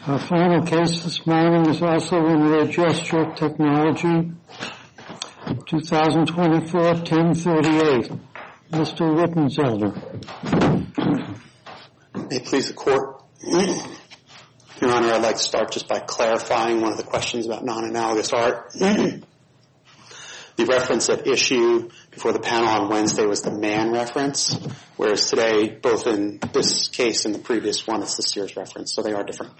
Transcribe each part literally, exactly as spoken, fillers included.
Our final case this morning is also in Ray Gesture Technology, twenty twenty-four ten thirty-eight. Mister Wittenzelder. May it please the Court. Your Honor, I'd like to start just by clarifying one of the questions about non-analogous art. The reference at issue before the panel on Wednesday was the Mann reference, whereas today, both in this case and the previous one, it's the Sears reference, so they are different.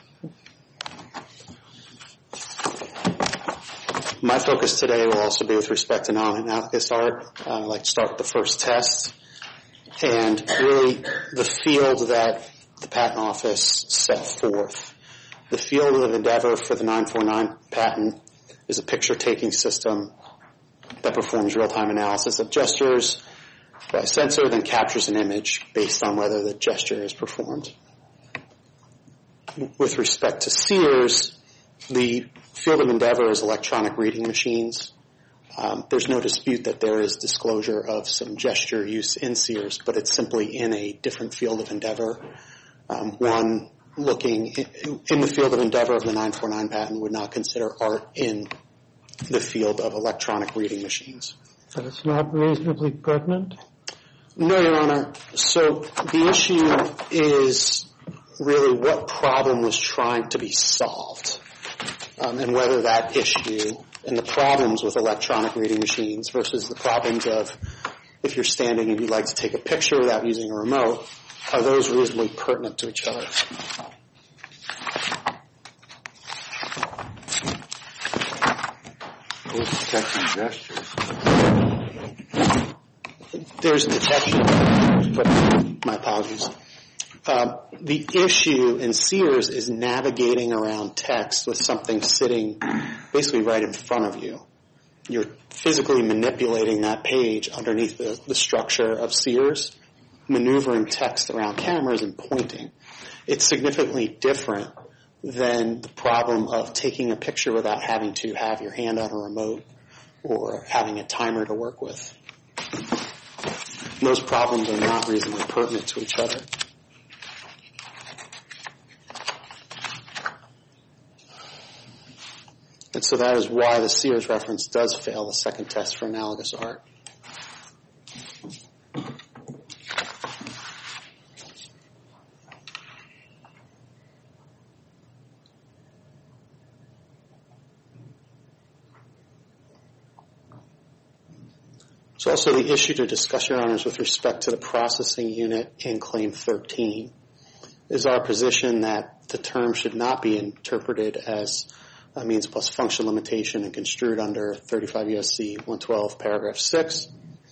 My focus today will also be with respect to non-analogous art. Uh, I'd like to start with the first test, and really the field that the Patent Office set forth. The field of endeavor for the nine forty-nine patent is a picture-taking system that performs real-time analysis of gestures by a sensor, then captures an image based on whether the gesture is performed. With respect to Sears, the field of endeavor is electronic reading machines. Um, there's no dispute that there is disclosure of some gesture use in Sears, but it's simply in a different field of endeavor. Um, one looking in, in the field of endeavor of the nine forty-nine patent would not consider art in the field of electronic reading machines. But it's not reasonably pertinent? No, Your Honor. So the issue is really what problem was trying to be solved, um, and whether that issue and the problems with electronic reading machines versus the problems of if you're standing and you'd like to take a picture without using a remote, are those reasonably pertinent to each other? Who's detecting gestures? There's detection, but my apologies. Uh, the issue in Sears is navigating around text with something sitting basically right in front of you. You're physically manipulating that page underneath the, the structure of Sears, maneuvering text around cameras and pointing. It's significantly different than the problem of taking a picture without having to have your hand on a remote or having a timer to work with. Those problems are not reasonably pertinent to each other. And so that is why the Sears reference does fail the second test for analogous art. There's also the issue to discuss, Your Honors, with respect to the processing unit in Claim thirteen. It is our position that the term should not be interpreted as a means plus function limitation and construed under thirty-five U S C one twelve paragraph six,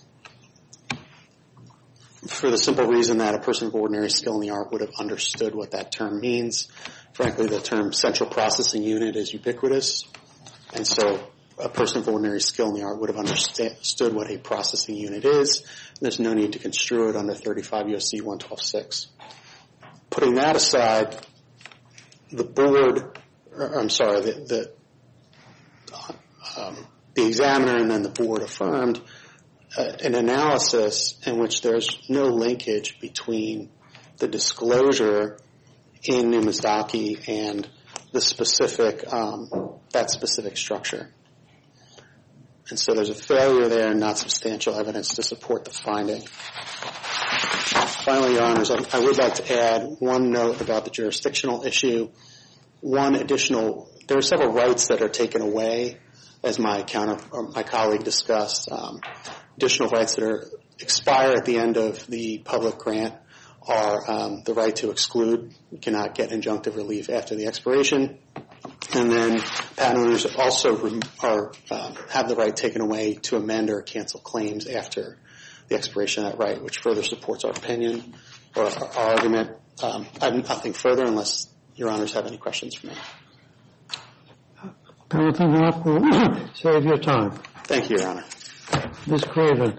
for the simple reason that a person of ordinary skill in the art would have understood what that term means. Frankly, the term central processing unit is ubiquitous, and so a person of ordinary skill in the art would have understood what a processing unit is. There's no need to construe it under thirty-five U S C one twelve six. Putting that aside, the board, or, I'm sorry, the the, um, the examiner and then the board affirmed uh, an analysis in which there's no linkage between the disclosure in Numizaki and the specific, um, that specific structure. And so there's a failure there and not substantial evidence to support the finding. Finally, Your Honors, I, I would like to add one note about the jurisdictional issue. One additional, there are several rights that are taken away, as my counter, or my colleague discussed. Um, additional rights that are expire at the end of the public grant are um, the right to exclude. You cannot get injunctive relief after the expiration. And then patent owners also are, um, have the right taken away to amend or cancel claims after the expiration of that right, which further supports our opinion or our, our argument. Um, I have nothing further unless Your Honors have any questions for me. Anything else will save your time. Thank you, Your Honor. Miz Craven.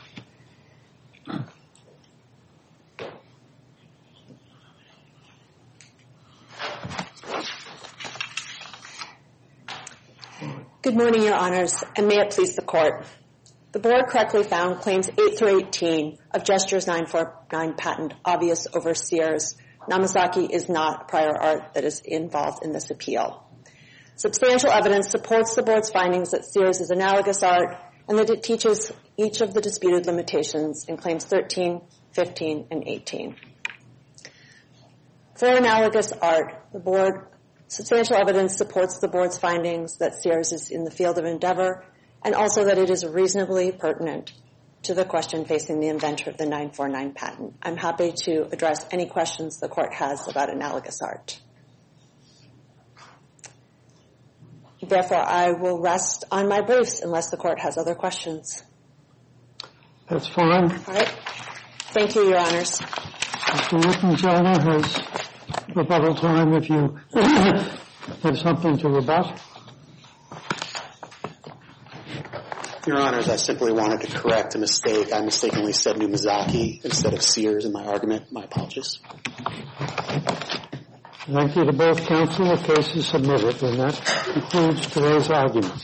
Good morning, Your Honors, and may it please the Court. The Board correctly found Claims eight through eighteen of Gestures nine forty-nine patent obvious over Sears Namazaki is not prior art that is involved in this appeal. Substantial evidence supports the Board's findings that Sears is analogous art and that it teaches each of the disputed limitations in Claims thirteen, fifteen, and eighteen. For analogous art, the Board, substantial evidence supports the Board's findings that Sears is in the field of endeavor and also that it is reasonably pertinent to the question facing the inventor of the nine forty-nine patent. I'm happy to address any questions the Court has about analogous art. Therefore, I will rest on my briefs unless the Court has other questions. That's fine. All right. Thank you, Your Honors. Mister Wittenzelder has rebuttal time if you have something to rebut. Your Honors, I simply wanted to correct a mistake. I mistakenly said Numizaki instead of Sears in my argument. My apologies. Thank you to both counsel. The case is submitted, and that concludes today's argument.